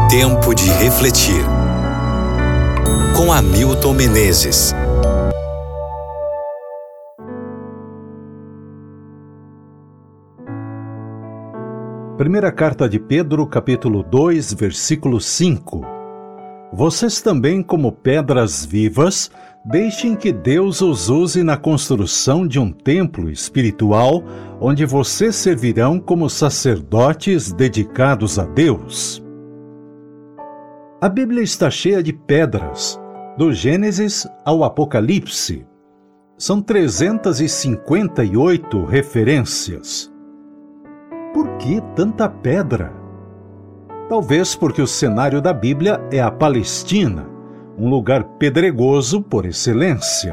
Tempo de refletir. Com Hamilton Menezes. Primeira carta de Pedro, capítulo 2, versículo 5. Vocês também, como pedras vivas, deixem que Deus os use na construção de um templo espiritual, onde vocês servirão como sacerdotes dedicados a Deus. A Bíblia está cheia de pedras, do Gênesis ao Apocalipse. São 358 referências. Por que tanta pedra? Talvez porque o cenário da Bíblia é a Palestina, um lugar pedregoso por excelência.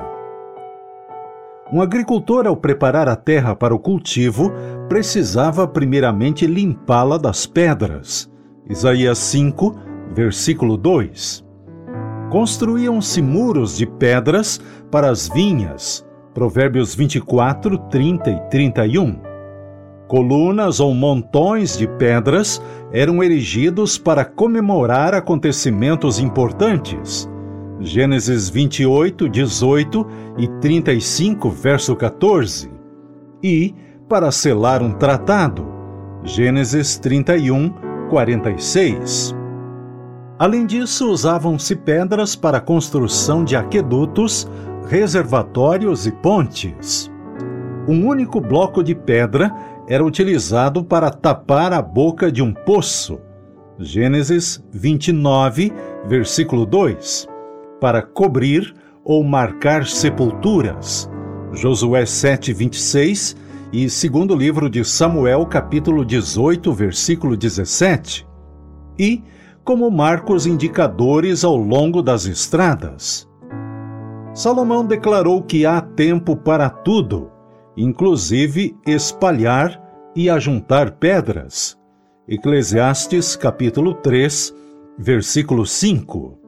Um agricultor, ao preparar a terra para o cultivo, precisava primeiramente limpá-la das pedras. Isaías 5, versículo 2. Construíam-se muros de pedras para as vinhas. Provérbios 24, 30 e 31. Colunas ou montões de pedras eram erigidos para comemorar acontecimentos importantes. Gênesis 28, 18 e 35, verso 14. E para selar um tratado. Gênesis 31, 46. Além disso, usavam-se pedras para a construção de aquedutos, reservatórios e pontes. Um único bloco de pedra era utilizado para tapar a boca de um poço. Gênesis 29, versículo 2. Para cobrir ou marcar sepulturas. Josué 7, 26 e segundo livro de Samuel, capítulo 18, versículo 17. E como marcos indicadores ao longo das estradas. Salomão declarou que há tempo para tudo, inclusive espalhar e ajuntar pedras. Eclesiastes, capítulo 3, versículo 5.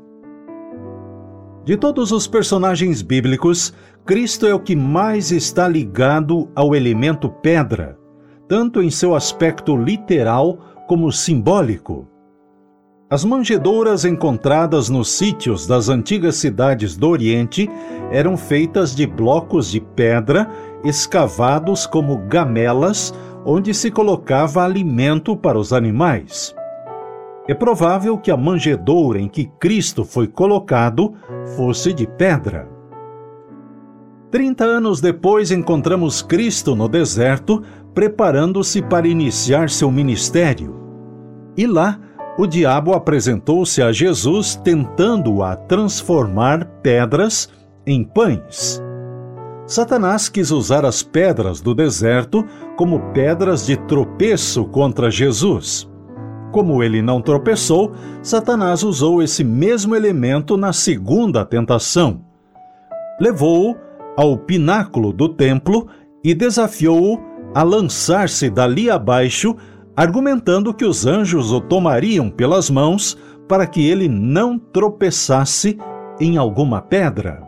De todos os personagens bíblicos, Cristo é o que mais está ligado ao elemento pedra, tanto em seu aspecto literal como simbólico. As manjedouras encontradas nos sítios das antigas cidades do Oriente eram feitas de blocos de pedra escavados como gamelas, onde se colocava alimento para os animais. É provável que a manjedoura em que Cristo foi colocado fosse de pedra. 30 anos depois encontramos Cristo no deserto, preparando-se para iniciar seu ministério. E lá, o diabo apresentou-se a Jesus tentando-o a transformar pedras em pães. Satanás quis usar as pedras do deserto como pedras de tropeço contra Jesus. Como ele não tropeçou, Satanás usou esse mesmo elemento na segunda tentação. Levou-o ao pináculo do templo e desafiou-o a lançar-se dali abaixo, argumentando que os anjos o tomariam pelas mãos para que ele não tropeçasse em alguma pedra.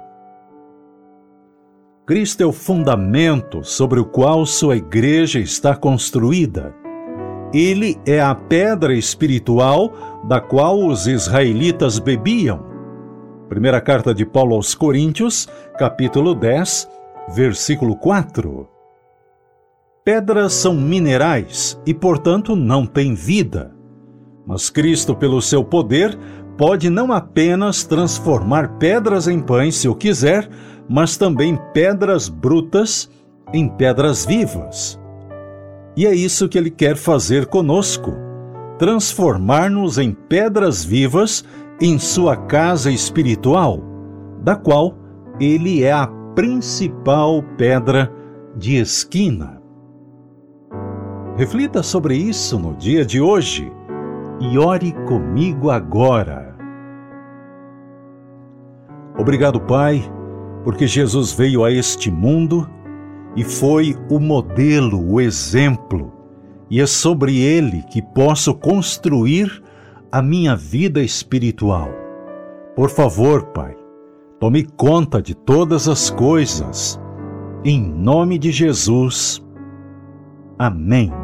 Cristo é o fundamento sobre o qual sua igreja está construída. Ele é a pedra espiritual da qual os israelitas bebiam. Primeira carta de Paulo aos Coríntios, capítulo 10, versículo 4. Pedras são minerais e, portanto, não têm vida. Mas Cristo, pelo seu poder, pode não apenas transformar pedras em pães, se o quiser, mas também pedras brutas em pedras vivas. E é isso que Ele quer fazer conosco, transformar-nos em pedras vivas em sua casa espiritual, da qual Ele é a principal pedra de esquina. Reflita sobre isso no dia de hoje e ore comigo agora. Obrigado, Pai, porque Jesus veio a este mundo e foi o modelo, o exemplo, e é sobre ele que posso construir a minha vida espiritual. Por favor, Pai, tome conta de todas as coisas. Em nome de Jesus. Amém.